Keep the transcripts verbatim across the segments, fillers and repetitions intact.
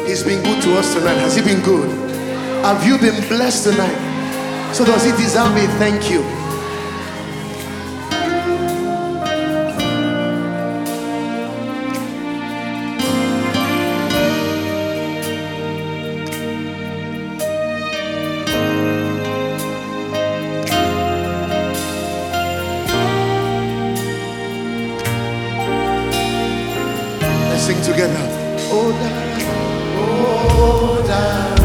He's been good to us tonight. Has he been good? Have you been blessed tonight? So does he deserve a thank you? Let's sing together. Oh, Dara, oh, Dara.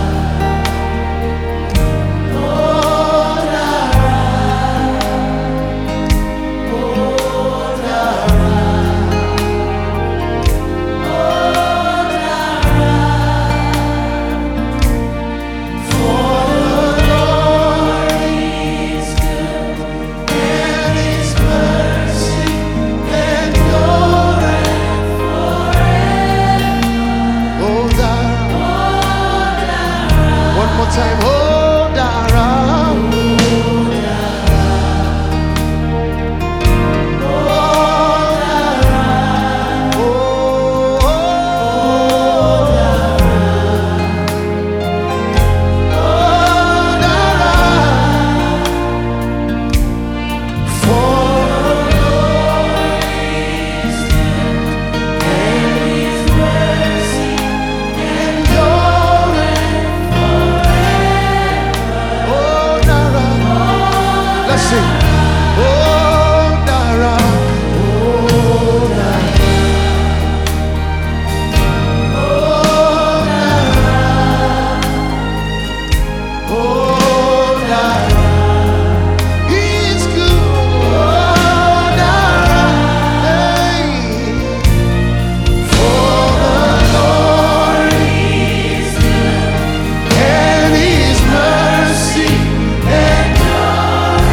Time, oh Dara, oh Dara, oh Dara, oh Dara, for His good and His mercy endureth. Let's sing. Oh, Dara. Oh, Dara. Oh, Dara. Oh, Dara. He's good. Oh, Dara. Hey. For the Lord is good and His mercy endureth.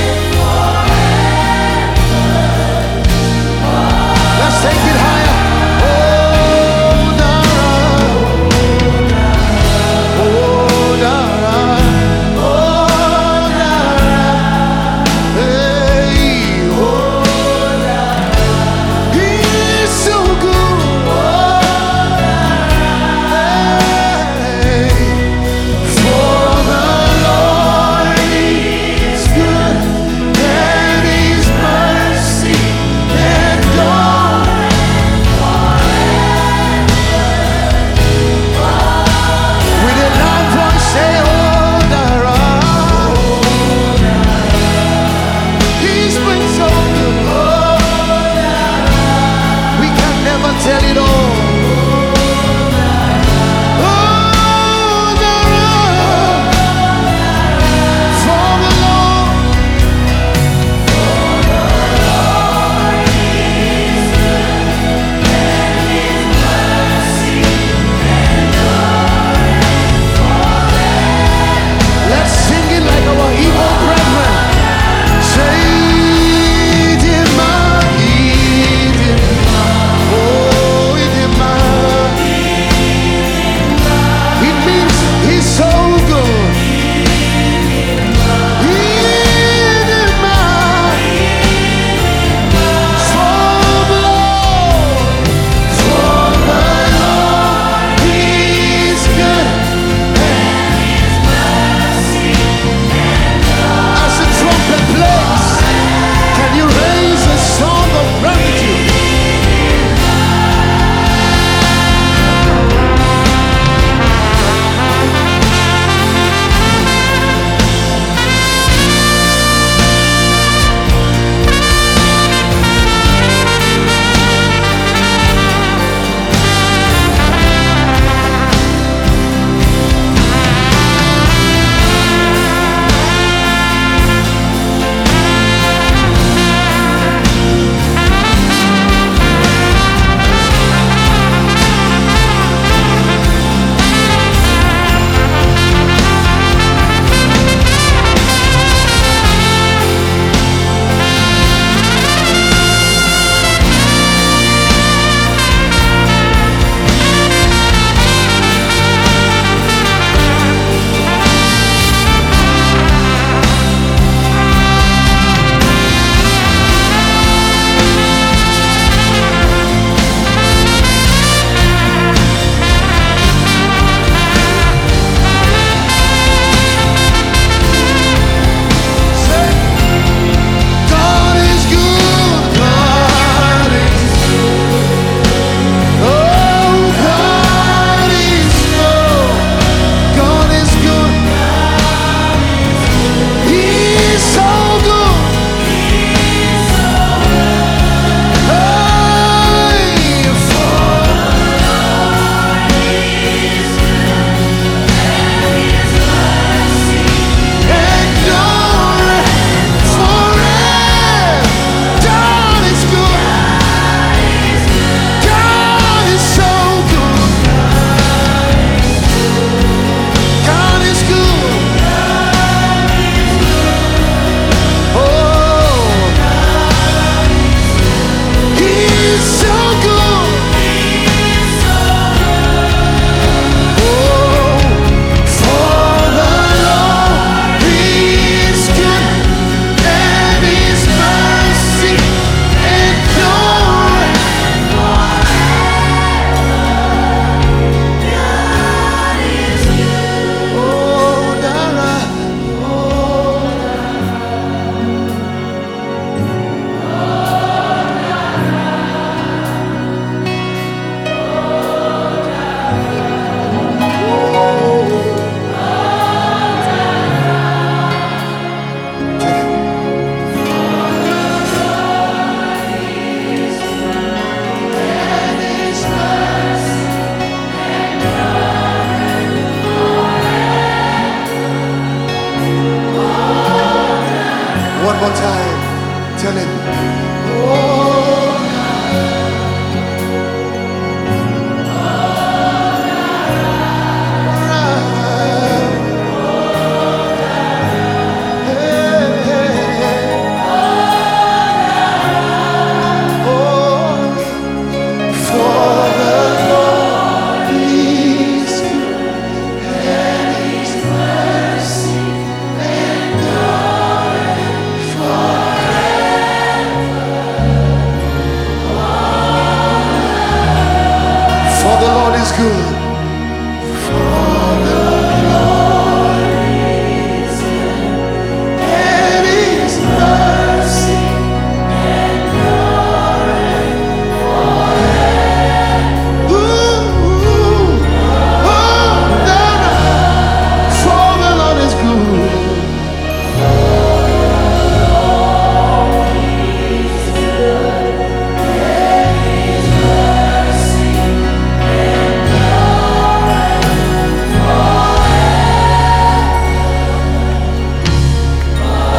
Take it higher. Oh, Dara. Oh, Dara. Oh, Dara. Hey, oh, Dara. He's so good. Oh, Dara. Hey, for the Lord is good and His mercy endureth. Tell it all. Oh, Dara, for the Lord, for the Lord is good and His mercy endureth forever. Let's sing it like our evil brethren. Say, Dima, Dima. Oh, good. For the Lord is good, and His mercy endureth forever. Ooh, oh, no, no. For the Lord is good.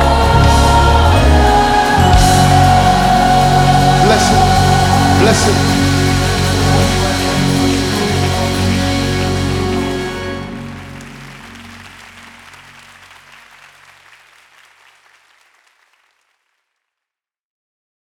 Bless him. Bless him.